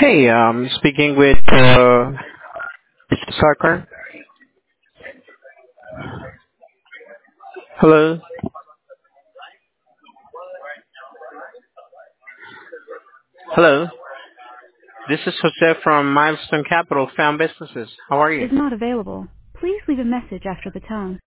Hey, speaking with Mr. Sarkar. Hello. Hello. This is Jose from Milestone Capital Found Businesses. How are you? Is not available. Please leave a message after the tone.